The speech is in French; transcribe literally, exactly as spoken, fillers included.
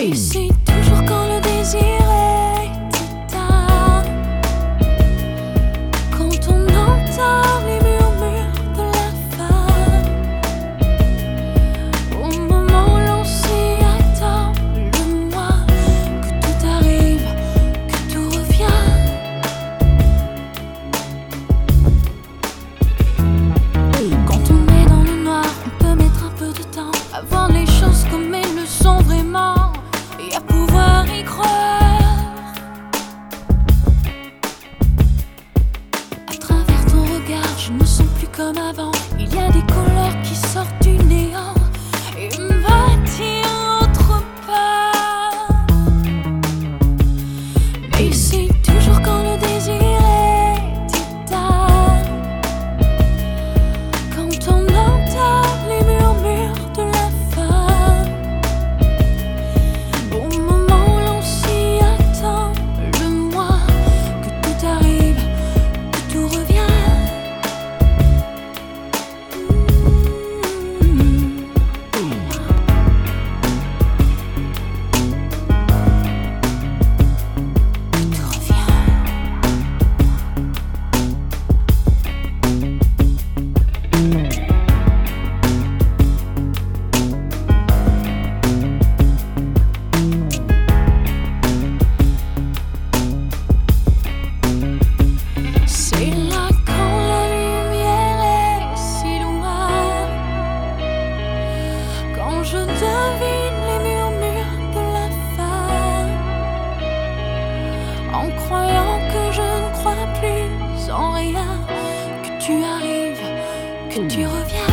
Et c'est toujours quand le désir est éteint, quand on entend les murmures de la fin, au moment où l'on s'y attend, le mois, que tout arrive, que tout revient. Quand on est dans le noir, on peut mettre un peu de temps à voir les choses comme elles le sont vraiment et à pouvoir y croire. À travers ton regard, je ne me sens plus comme avant. Il y a des couleurs qui sortent du néant et me m'attirent autre part. Mais c'est toujours quand le désir est éteint, quand on entend les murmures de la fin, au moment où l'on s'y attend, le mois, que tout arrive, que tout revient. Que tout revient. C'est là quand la lumière est si loin, quand je devine les murmures de la fin, en croyant que je ne crois plus en rien, que tu arrives, que tu reviens.